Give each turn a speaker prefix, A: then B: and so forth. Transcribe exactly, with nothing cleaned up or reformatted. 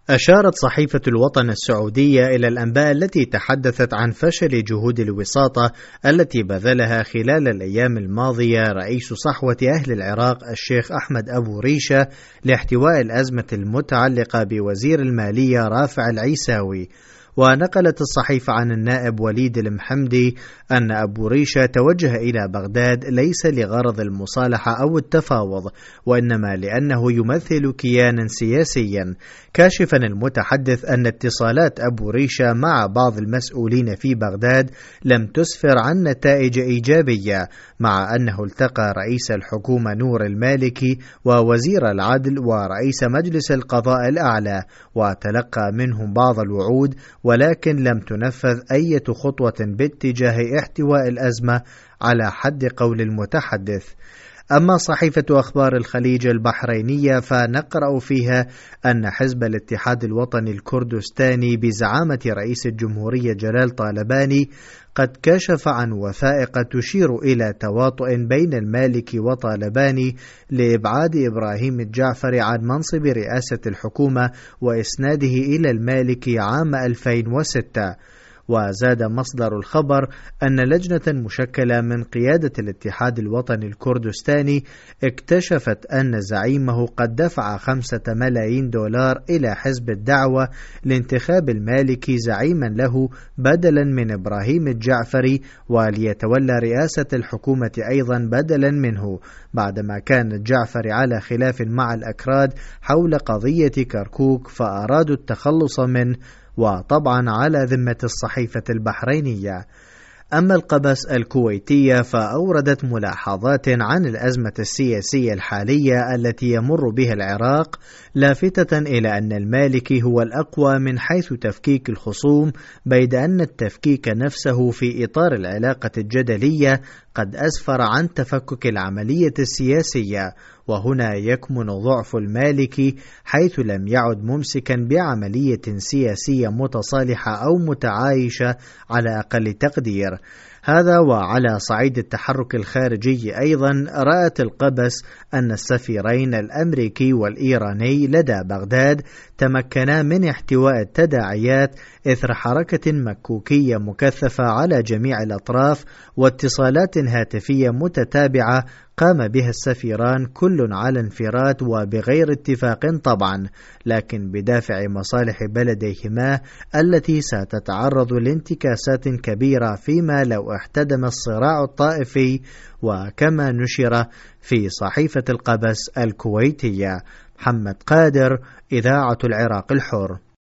A: أشارت صحيفة الوطن السعودية إلى الأنباء التي تحدثت عن فشل جهود الوساطة التي بذلها خلال الأيام الماضية رئيس صحوة أهل العراق الشيخ أحمد أبو ريشة لاحتواء الأزمة المتعلقة بوزير المالية رافع العيساوي. ونقلت الصحيفة عن النائب وليد المحمدي أن أبو ريشة توجه إلى بغداد ليس لغرض المصالحة أو التفاوض، وإنما لأنه يمثل كيانا سياسيا، كاشفا المتحدث أن اتصالات أبو ريشة مع بعض المسؤولين في بغداد لم تسفر عن نتائج إيجابية، مع أنه التقى رئيس الحكومة نور المالكي ووزير العدل ورئيس مجلس القضاء الأعلى وتلقى منهم بعض الوعود، ولكن لم تنفذ أي خطوة باتجاه احتواء الأزمة على حد قول المتحدث. أما صحيفة أخبار الخليج البحرينية فنقرأ فيها أن حزب الاتحاد الوطني الكردستاني بزعامة رئيس الجمهورية جلال طالباني قد كشف عن وثائق تشير إلى تواطؤ بين المالكي وطالباني لإبعاد إبراهيم الجعفري عن منصب رئاسة الحكومة وإسناده إلى المالكي عام ألفين وستة. وزاد مصدر الخبر أن لجنة مشكلة من قيادة الاتحاد الوطني الكردستاني اكتشفت أن زعيمه قد دفع خمسة ملايين دولار إلى حزب الدعوة لانتخاب المالكي زعيما له بدلا من إبراهيم الجعفري، وليتولى رئاسة الحكومة أيضا بدلا منه، بعدما كان الجعفري على خلاف مع الأكراد حول قضية كركوك فأرادوا التخلص منه، وطبعا على ذمة الصحيفة البحرينية. أما القبس الكويتية فأوردت ملاحظات عن الأزمة السياسية الحالية التي يمر بها العراق، لافتة إلى أن المالكي هو الأقوى من حيث تفكيك الخصوم، بيد أن التفكيك نفسه في إطار العلاقة الجدلية قد أسفر عن تفكك العملية السياسية، وهنا يكمن ضعف المالكي حيث لم يعد ممسكا بعملية سياسية متصالحة أو متعايشة على أقل تقدير. هذا وعلى صعيد التحرك الخارجي أيضا رأت القبس أن السفيرين الأمريكي والإيراني لدى بغداد تمكنا من احتواء التداعيات إثر حركة مكوكية مكثفة على جميع الأطراف واتصالات هاتفية متتابعة قام بها السفيران كل على انفراد وبغير اتفاق طبعا، لكن بدافع مصالح بلديهما التي ستتعرض لانتكاسات كبيرة فيما لو احتدم الصراع الطائفي، وكما نشر في صحيفة القبس الكويتية. محمد قادر، إذاعة العراق الحر.